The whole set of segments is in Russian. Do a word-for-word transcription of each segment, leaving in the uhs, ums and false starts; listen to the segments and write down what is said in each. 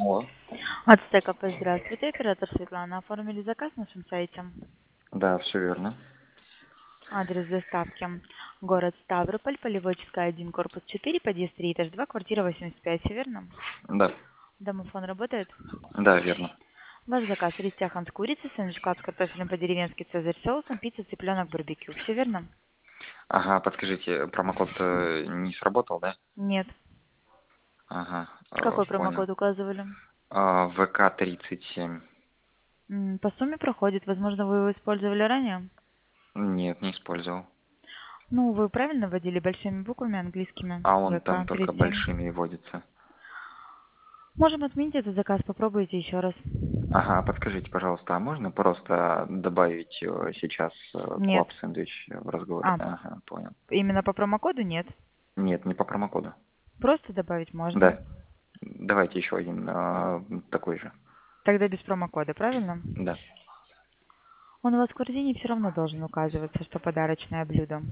Алло. Ацтека, здравствуйте, оператор Светлана. Оформили заказ на нашем сайте. Да, все верно. Адрес доставки. Город Ставрополь, Полеводческая, один, корпус четыре, подъезд три, этаж два, квартира восемьдесят пять, все верно? Да, Домофон работает? да, верно. Ваш заказ: рис тяхан с курицей, сэндвич клаб с картофелем по-деревенски, цезарь соусом, пицца, цыпленок, барбекю. Все верно? Ага, подскажите, промокод э, не сработал, да? Нет. Ага, э, Какой понял. промокод указывали? А, ВК тридцать семь. М, По сумме проходит. Возможно, вы его использовали ранее? Нет, не использовал. Ну, вы правильно вводили большими буквами английскими? А он там ВК только тридцать семь. большими и водится. Можем отменить этот заказ, попробуйте еще раз. Ага, подскажите, пожалуйста, а можно просто добавить э, сейчас э, Нет. клаб сэндвич в разговор? А, Ага, понял. именно по промокоду нет. Нет, не по промокоду. Просто добавить можно. Да, давайте еще один э, такой же. Тогда без промокода, правильно? Да. Он у вас в корзине все равно должен указываться, что подарочное блюдо.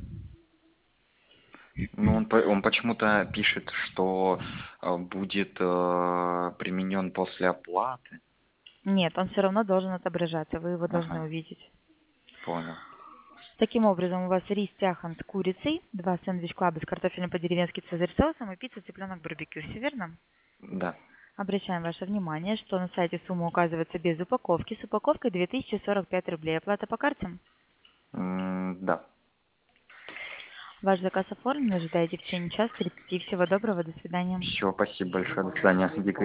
Ну, он, по- он почему-то пишет, что э, будет э, применен после оплаты. Нет, он все равно должен отображаться, вы его должны Ага, увидеть. понял. Таким образом, у вас рис тяхан с курицей, два сэндвич клаба с картофелем по-деревенски цезарь соусом и пицца цыпленок барбекю. Все верно? Да. Обращаем ваше внимание, что на сайте сумма указывается без упаковки. С упаковкой две тысячи сорок пять рублей. Оплата по карте. М, да. Ваш заказ оформлен. Ожидайте в течение часа тридцати. Всего доброго. До свидания. Все, спасибо большое. До свидания.